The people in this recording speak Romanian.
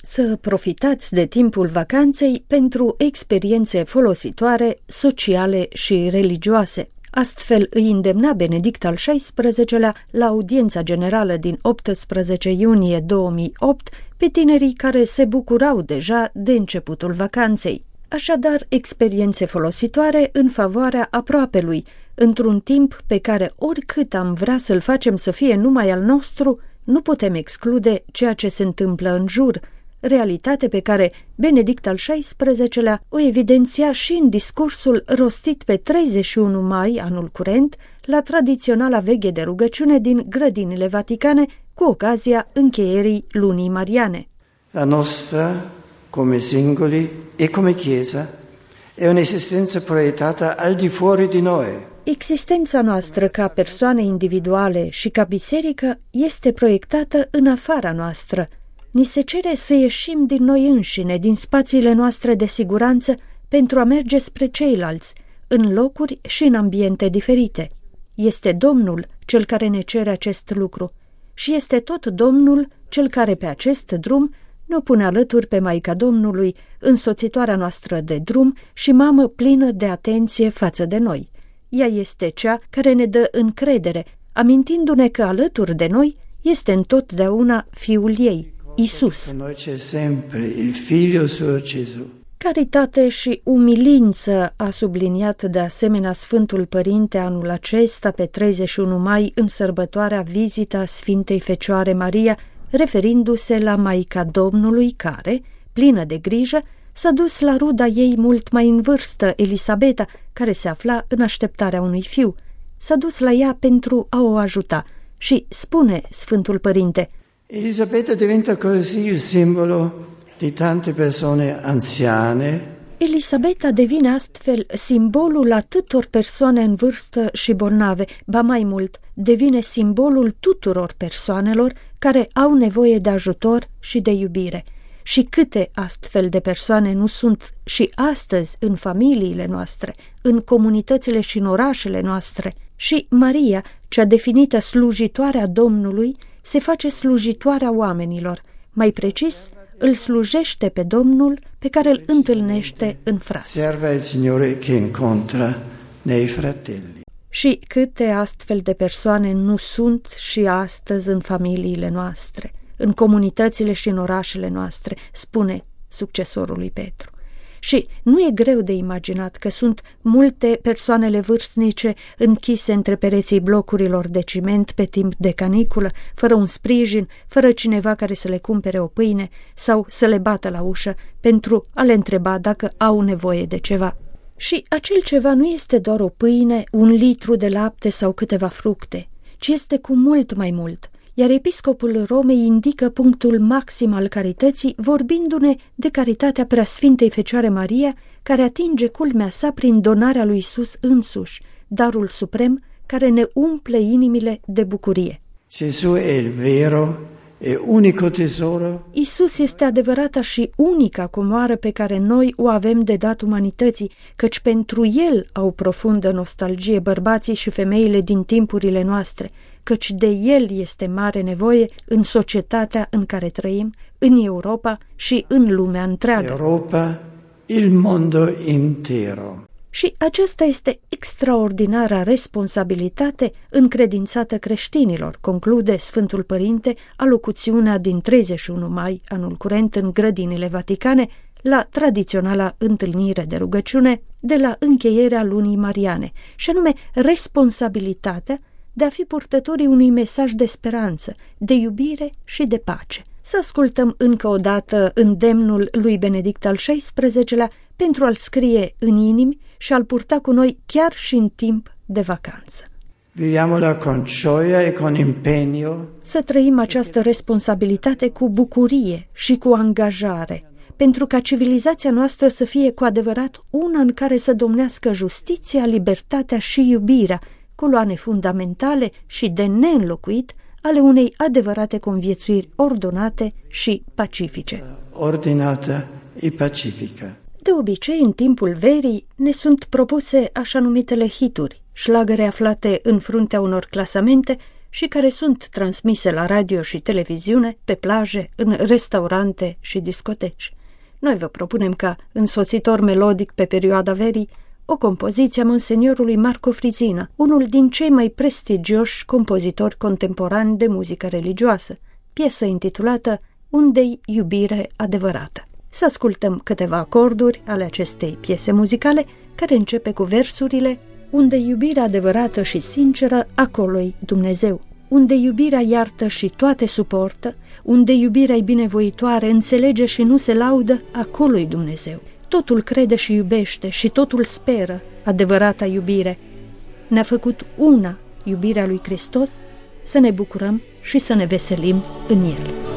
Să profitați de timpul vacanței pentru experiențe folositoare, sociale și religioase. Astfel îi îndemna Benedict al XVI-lea la audiența generală din 18 iunie 2008 pe tinerii care se bucurau deja de începutul vacanței. Așadar, experiențe folositoare în favoarea aproapelui, într-un timp pe care oricât am vrea să-l facem să fie numai al nostru, nu putem exclude ceea ce se întâmplă în jur, realitate pe care Benedict al XVI-lea o evidenția și în discursul rostit pe 31 mai anul curent la tradiționala veghe de rugăciune din grădinile vaticane cu ocazia încheierii lunii mariane. La nostra, come singoli e come Chiesa, è un'esistenza proiettata al di fuori di noi. Existența noastră ca persoane individuale și ca biserică este proiectată în afara noastră. Ni se cere să ieșim din noi înșine, din spațiile noastre de siguranță, pentru a merge spre ceilalți, în locuri și în ambiente diferite. Este Domnul cel care ne cere acest lucru și este tot Domnul cel care pe acest drum ne pune alături pe Maica Domnului, însoțitoarea noastră de drum și mamă plină de atenție față de noi. Ea este cea care ne dă încredere, amintindu-ne că alături de noi este întotdeauna Fiul ei, Isus. Caritate și umilință a subliniat de asemenea Sfântul Părinte anul acesta pe 31 mai în sărbătoarea vizita Sfintei Fecioare Maria, referindu-se la Maica Domnului care, plină de grijă, s-a dus la ruda ei mult mai în vârstă, Elisabeta, care se afla în așteptarea unui fiu. S-a dus la ea pentru a o ajuta și spune Sfântul Părinte: Elisabeta diventa così il simbolo di tante persone anziane. Elisabeta devine astfel simbolul atâtor persoane în vârstă și bolnave, ba mai mult, devine simbolul tuturor persoanelor care au nevoie de ajutor și de iubire. Și câte astfel de persoane nu sunt și astăzi în familiile noastre, în comunitățile și în orașele noastre. Și Maria, cea definită slujitoarea Domnului, se face slujitoarea oamenilor, mai precis, îl slujește pe Domnul pe care îl întâlnește în frați. Serve il Signore che incontra nei fratelli. Și câte astfel de persoane nu sunt și astăzi în familiile noastre, în comunitățile și în orașele noastre, spune succesorul lui Petru. Și nu e greu de imaginat că sunt multe persoanele vârstnice închise între pereții blocurilor de ciment pe timp de caniculă, fără un sprijin, fără cineva care să le cumpere o pâine sau să le bată la ușă pentru a le întreba dacă au nevoie de ceva. Și acel ceva nu este doar o pâine, un litru de lapte sau câteva fructe, ci este cu mult mai mult. Iar episcopul Romei indică punctul maxim al carității, vorbindu-ne de caritatea Preasfintei Fecioare Maria, care atinge culmea sa prin donarea lui Isus însuși, darul suprem care ne umple inimile de bucurie. Gesù è il vero e unico tesoro. Isus este adevărata și unica comoară pe care noi o avem de dat umanității, căci pentru El au profundă nostalgie bărbații și femeile din timpurile noastre, căci de El este mare nevoie în societatea în care trăim, în Europa și în lumea întreagă. Europa, il mondo intero. Și aceasta este extraordinara responsabilitate încredințată creștinilor, conclude Sfântul Părinte alocuțiunea din 31 mai anul curent în grădinile vaticane la tradiționala întâlnire de rugăciune de la încheierea lunii mariane, și anume responsabilitatea de a fi purtătorii unui mesaj de speranță, de iubire și de pace. Să ascultăm încă o dată îndemnul lui Benedict al XVI-lea pentru a-l scrie în inimi și a-l purta cu noi chiar și în timp de vacanță. Viviamola con gioia e con impegno. Să trăim această responsabilitate cu bucurie și cu angajare, pentru ca civilizația noastră să fie cu adevărat una în care să domnească justiția, libertatea și iubirea, coloane fundamentale și de neînlocuit ale unei adevărate conviețuiri ordonate și pacifice. Ordinată și pacifică. De obicei, în timpul verii, ne sunt propuse așa numitele hituri, șlagăre aflate în fruntea unor clasamente și care sunt transmise la radio și televiziune, pe plaje, în restaurante și discoteci. Noi vă propunem ca însoțitor melodic pe perioada verii o compoziție a monseniorului Marco Frizina, unul din cei mai prestigioși compozitori contemporani de muzică religioasă, piesă intitulată Unde-i iubire adevărată. Să ascultăm câteva acorduri ale acestei piese muzicale, care începe cu versurile Unde iubirea adevărată și sinceră, acolo-i Dumnezeu. Unde iubirea iartă și toate suportă, unde iubirea-i binevoitoare, înțelege și nu se laudă, acolo-i Dumnezeu. Totul crede și iubește și totul speră, adevărata iubire. Ne-a făcut una iubirea lui Hristos, să ne bucurăm și să ne veselim în El.